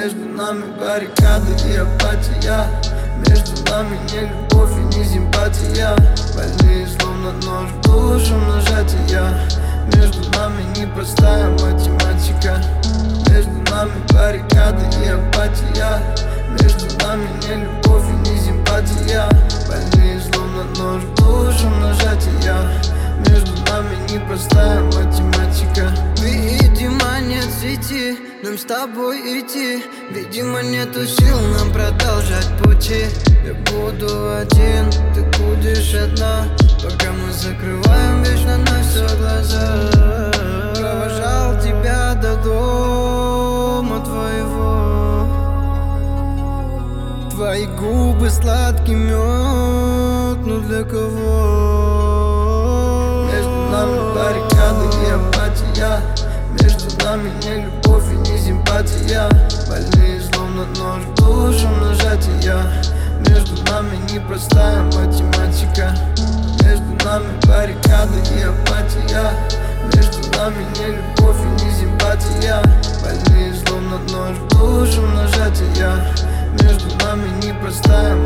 Между нами баррикады и апатия. Между нами не любовь и не симпатия. Больные словно нож в душу нажатия. Между нами непростая математика. Между нами баррикады и апатия. Между нами не любовь и не симпатия. Больные словно нож в душу нажатия. Между нами непростая математика. Видимо, нет сети, нам с тобой идти. Видимо, нету сил нам продолжать пути. Я буду один, ты будешь одна, пока мы закрываем вечно на все глаза. Провожал тебя до дома твоего. Твои губы сладкий мед, но для кого? Между нами баррикады и апатия. Между нами не любовь и не симпатия. Больные словно нож в душу нажатия. Между нами непростая математика. Между нами баррикады и апатия. Между нами не любовь и не симпатия. Больные словно нож в душу нажатия. Между нами непростая